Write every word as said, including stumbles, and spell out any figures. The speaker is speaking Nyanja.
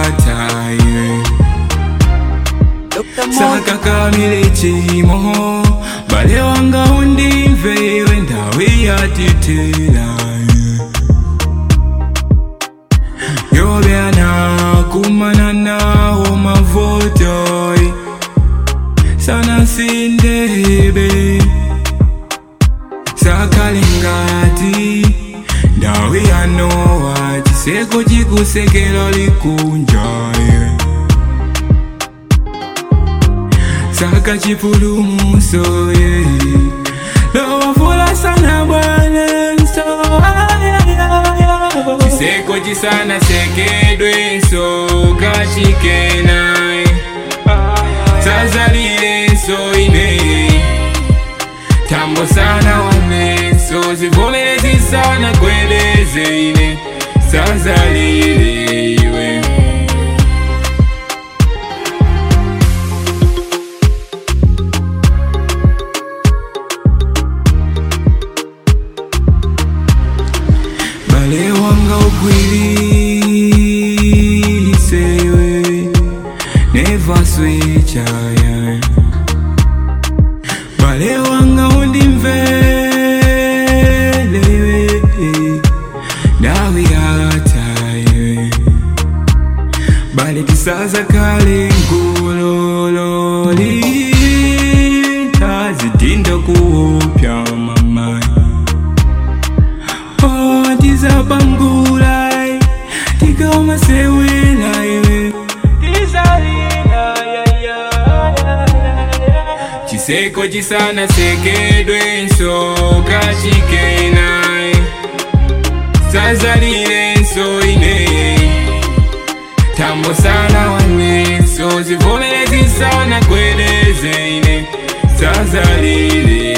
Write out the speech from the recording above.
yataye Saka kamile chimo Bale wanga undimve Wendawe yatitela Yobeana kumana nao mavoto Sana sindebe Sakalingati Dawe anoa Chiseko chikusekelo likunjaye Saka chipulumuso ye Lowa fula sana balenso Chiseko chisana sekedwe so kachikenae Sazalile so ine Tambo sana wane So zivomelezi sana kweleze ine Sazalile iwe Bale wanga ukwilise iwe Never switch yeah. Bale wanga undimvele iwe Dawe yataye Bale kisaza kale ngulololi Tazidindo kuopya mamai Oh tizabangulai Tigoma sewela iwe Chiseko chisana sekedwe so kachikenae Sazalile so ine Tambo sana wane So zivomelezi sana kweleze ine Sazalile